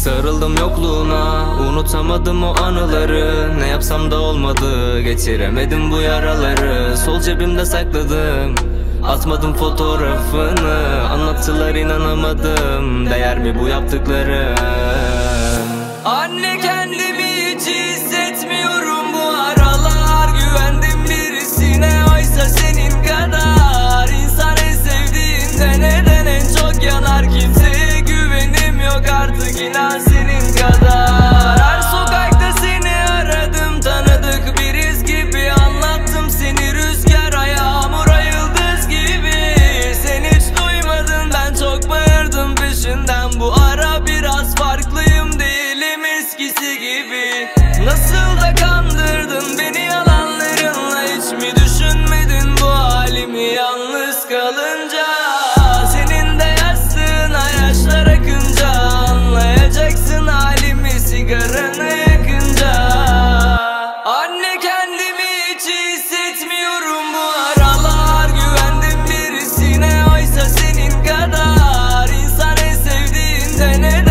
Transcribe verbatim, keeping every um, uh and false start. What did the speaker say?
Sarıldım yokluğuna, unutamadım o anıları. Ne yapsam da olmadı, geçiremedim bu yaraları. Sol cebimde sakladım, atmadım fotoğrafını. Anlattılar, inanamadım, değer mi bu yaptıklarım? Anne, kendimi hiç hissetmiyorum bu aralar. Güvendim birisine, oysa senin kadar. İnsan en sevdiğinde neden en çok yanar? Kimseye güvenim yok artık, inan senin kadar. Her sokakta seni aradım, tanıdık biriz gibi. Anlattım seni rüzgara, yağmura, yıldız gibi. Sen hiç duymadın, ben çok bağırdım peşinden. Bu ara biraz farklıyım, değilim eskisi gibi. Nasıl da kandırdın beni yalanlarınla. Hiç mi düşünmedin bu halimi yalnız kalınca? Senin de yastığına yaşlar akınca anlayacaksın halimi sigaranı yakınca. Anne, kendimi hiç hissetmiyorum bu aralar. Güvendim birisine, oysa senin kadar. İnsan en sevdiğinde ne